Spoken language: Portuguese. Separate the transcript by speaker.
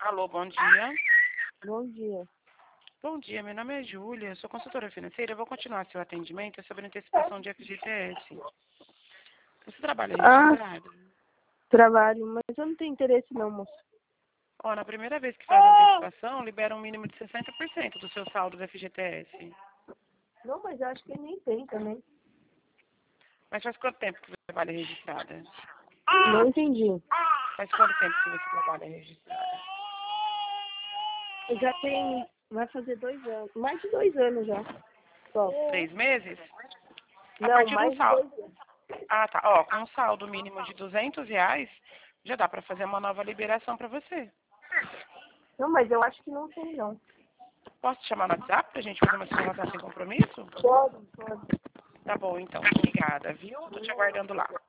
Speaker 1: Alô, bom dia.
Speaker 2: Bom dia.
Speaker 1: Bom dia, meu nome é Júlia, sou consultora financeira. Eu vou continuar seu atendimento sobre antecipação de FGTS. Você trabalha registrado?
Speaker 2: Trabalho, mas eu não tenho interesse não, moço.
Speaker 1: Ó, na primeira vez que faz a antecipação, libera um mínimo de 60% do seu saldo do FGTS.
Speaker 2: Não, mas eu acho que nem tem também.
Speaker 1: Mas faz quanto tempo que você trabalha registrada?
Speaker 2: Não entendi.
Speaker 1: Faz quanto tempo que você trabalha registrada?
Speaker 2: Eu já tenho, vai fazer 2 anos, mais de 2 anos já. Só.
Speaker 1: 3 meses? A
Speaker 2: Não,
Speaker 1: partir de um
Speaker 2: mais de
Speaker 1: saldo...
Speaker 2: 2 anos.
Speaker 1: Ah, tá. Ó, com um saldo mínimo de R$ 200, já dá para fazer uma nova liberação para você.
Speaker 2: Não, mas eu acho que não tem não.
Speaker 1: Posso te chamar no WhatsApp pra gente fazer uma simulação sem compromisso?
Speaker 2: Pode, pode.
Speaker 1: Tá bom, então. Obrigada, viu? Tô te aguardando lá.